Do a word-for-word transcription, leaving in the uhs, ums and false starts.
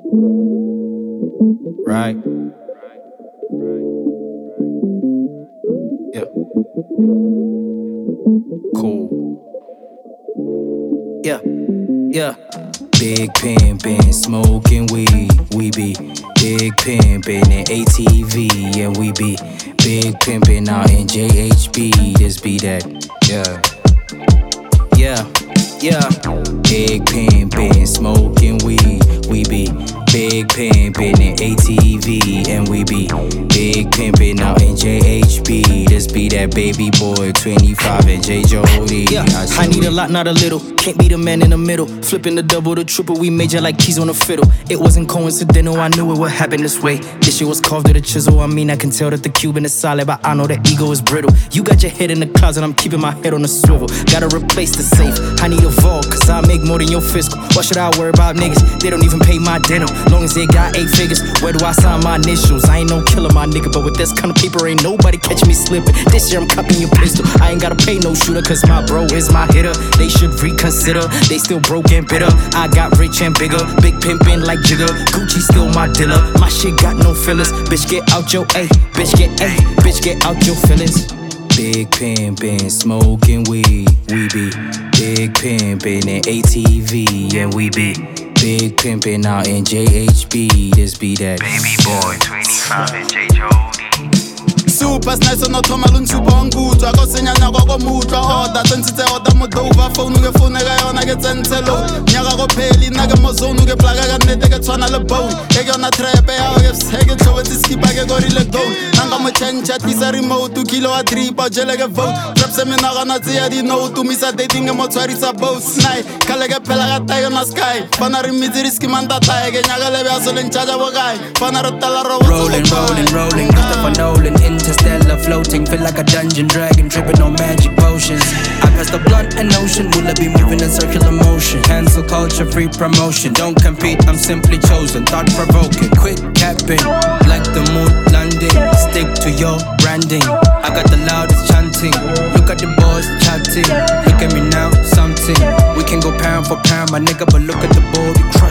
Right? Yeah. Cool. Yeah. Yeah. Big pimpin', smoking weed, we be big pimpin' in A T V, and we be big pimpin' out in J H B. This be that, yeah, yeah, yeah. Big pimpin', smoking weed, we be big pimpin' in A T V, and we be big pimpin' out in J H B. This be that baby boy, twenty-five and J Jody. Yeah, I, I need a lot, not a little. Can't be the man in the middle. Flipping the double, the triple, we major like keys on a fiddle. It wasn't coincidental, I knew it would happen this way. This shit was carved with a chisel. I mean, I can tell that the Cuban is solid, but I know that ego is brittle. You got your head in the closet, I'm keeping my head on the swivel. Gotta replace the safe, I need a vault, cause I make more than your fiscal. Why should I worry about niggas? They don't even pay my dinner. Long as they got eight figures, where do I sign my initials? I ain't no killer, my nigga, but with this kind of paper, ain't nobody catching me slipping. This year I'm copying your pistol. I ain't gotta pay no shooter, cause my bro is my hitter. They should reconsider, they still broke and bitter. I got rich and bigger, big pimpin' like Jigger. Gucci still my dealer, my shit got no fillers. Bitch get out your A, bitch get A, bitch get out your feelings. Big pimpin', smoking weed, we be big pimpin' in A T V, and we be big pimpin' out in J H B. This be that baby boy, twenty-five and J Jody. Super nice on thoma lunsupa ngutwa ko senyanya go go mutwa order tsentse order modova phone ke phone ga yona ke tsentse lo nyaka go pheli na ke mozone ke plaga ka nete ke tswana le bone ke yona trap ya ke seke tsobe tsiskipa ke gorile go nanga mo change tisa remote two kilo a three pa jele ke vote trap se mina gana tsia di no to misa dating mo tshwarisa boss night kale ke phela ga tayo na sky fana re mitsi riski manda tae ke nyaka le bya so le nchaja bo kai fana re tala ro rolling rolling rolling Christopher Nolan interstellar floating feel like a dungeon dragon tripping on magic potions I pass the blunt and ocean will I be moving in circular motion cancel culture free promotion don't compete I'm simply chosen thought provoking quick capping like the moon landing stick to your branding I got the loudest chanting look at the boys chatting look at me now something we can go pound for pound my nigga but look at the board we crush